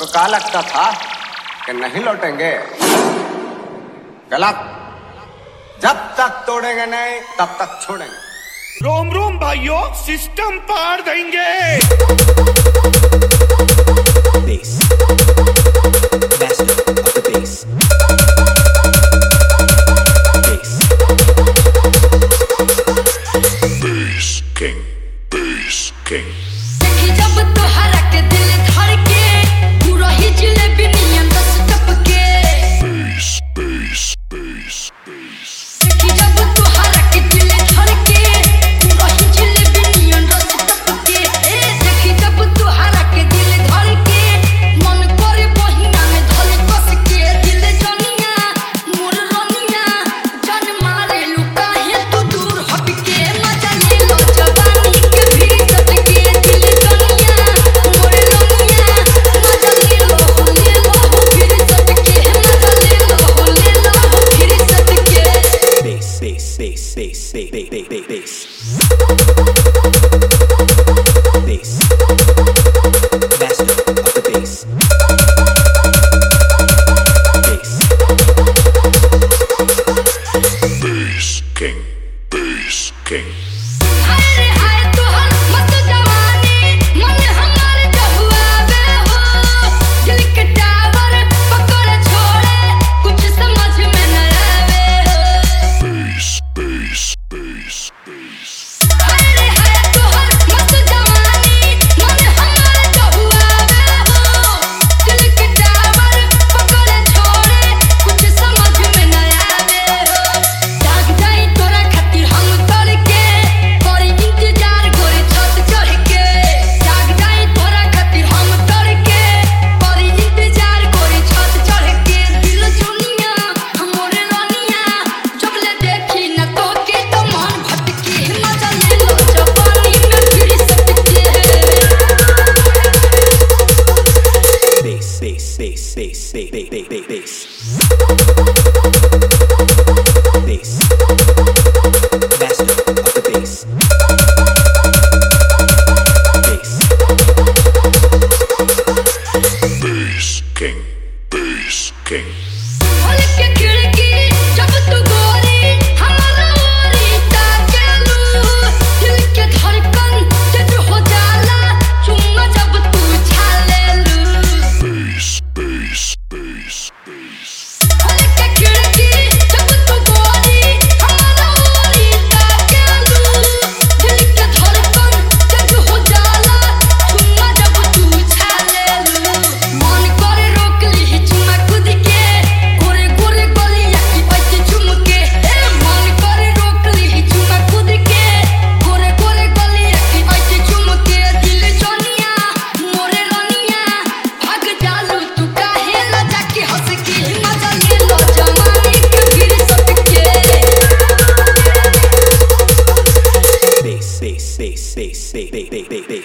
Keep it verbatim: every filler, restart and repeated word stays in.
क्या लगता था कि नहीं लौटेंगे? गलत। जब तक तोड़ेंगे नहीं तब तक छोड़ेंगे। रोम रोम भाइयों, सिस्टम पार देंगे। Bass. Master of the bass. Bass. Bass King, Bass King. देखी जब तोहरा के दिल धड़के, पूरा ही जिलेबी नियन दस टपके। Bass, bass, bass, bass. देखी जब तोहरा के दिल धड़के, पूरा ही जिलेबी नियन दस टपके। ए देखी जब तोहरा के दिल धड़के, मन करे बहिना में धले कस के। दिल जनिया मोर रनिया, जान मारे लुका है तू दूर हट के। मजा ले लो जवानी के भीतर के। दिल जनिया मोर रनिया, मजा ले लो ले लो फिर सट के। मजा ले लो ले लो फिर सट के। Bass, bass, bass, bass, bass, bass, bass, bass. Bass. Master of the bass. Bass. Bass King, Bass King. हाय रे हाय तोहर मस्त जवानी, मन हमार जहुआवे हो। दिल के टावर पकड़ छोड़े, कुछ समझ में न आवे हो। Bass, bass, bass, bass. हाय रे हाय तोहर मस्त जवानी, मन हमार जहुआवे हो। दिल के टावर पकड़ छोड़े, कुछ समझ में न आवे हो। जाग जाई तोरा खातिर हम तड़के, करी इंतजार गोरी छत चढ़ के। जाग जाई तोरा खातिर हम तड़के, करी इंतजार गोरी छत चढ़ के। दिल जुनिया हमरे रनिया, जब ले देखी न तोके तो मन भटके। मजा ले लो जवानी में फिर सट के। Bass, bass, bass, bass, bass, bass, bass, bass. Bass. Master of the bass. Bass. Bass King, Bass King. खोल के खिड़की जब तू गोरी हमारा ओरी ताकेलू। दिल के धड़कन तेज हो जाला, चुम्मा जब तू छालेलू। Bass, bass, bass, bass. खोल के खिड़की जब तू गोरी हमारा ओरी ताकेलू। दिल के धड़कन तेज हो जाला, चुम्मा जब तू छालेलू। मन करे रोक ली चुम्मा खुद के, गोरे गोरे गलिया की ऐसे चुमके। ए मन करे रोक ली चुम्मा खुद के, गोरे गोरे गलिया की ऐसे चुमके। दिल जनिया मोरे रनिया, भाग जालू तू काहे ला जाके हंस के। मजा ले लो जवानी के फिर सट के। Bass, bass, bass, bass, bass, bass, bass, bass.